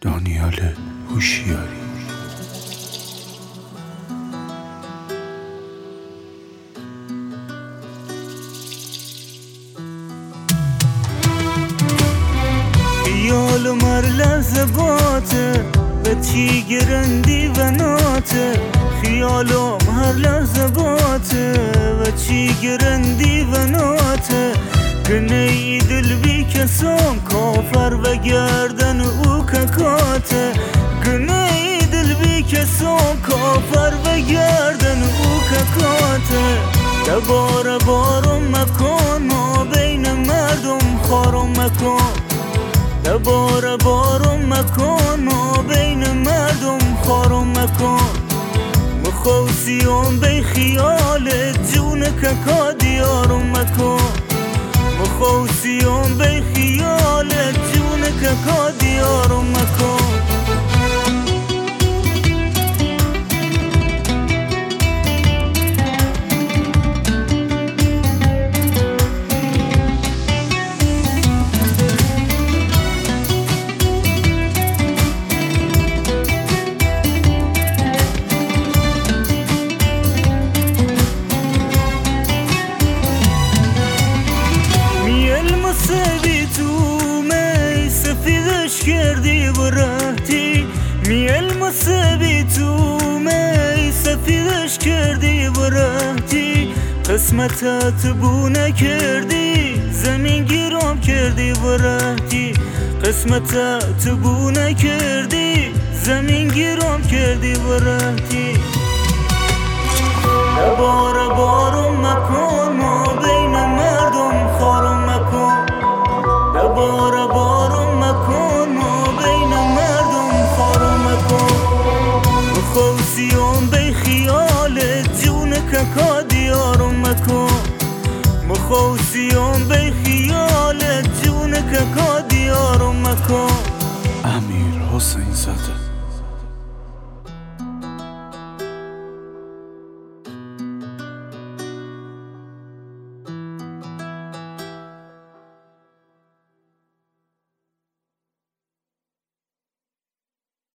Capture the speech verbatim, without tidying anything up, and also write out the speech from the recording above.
دانیال هوشیاری. خیال مر لحظه باته به چی گرندی و ناته، خیالم هر لحظه باته و چی گرندی و ناته، گنه ای دل بی کسام کافر و گردن او ککاته، گنه ای دل بی کسام کافر و گردن او ککاته، دوباره بارم مکن ما بین مردم خارم مکن، دوباره بارم مکن ما بین مردم خارم مکن، مخوصیم بی خیالت جون ککا دیارم مکن، مخوصیم بی خیالت جون ککا دیارم مکن. سبی تو می سفیدش کردی و رفتی، میل مصبی تو می سفیدش کردی و رفتی، قسمتت بو نکردی زمین گیرم کردی و رفتی، قسمتت بو نکردی زمین گیرم کردی و رفتی، دوباره بارم مکن ما بین مردم خارم مکن، دوباره بارم مکن ما بین مردم خارم مکن، مخوصیم بی خیالت جون ککا دیارم مکن، مخوصیم بی خیالت جون ککا دیارم مکن. امیر حسین زاده.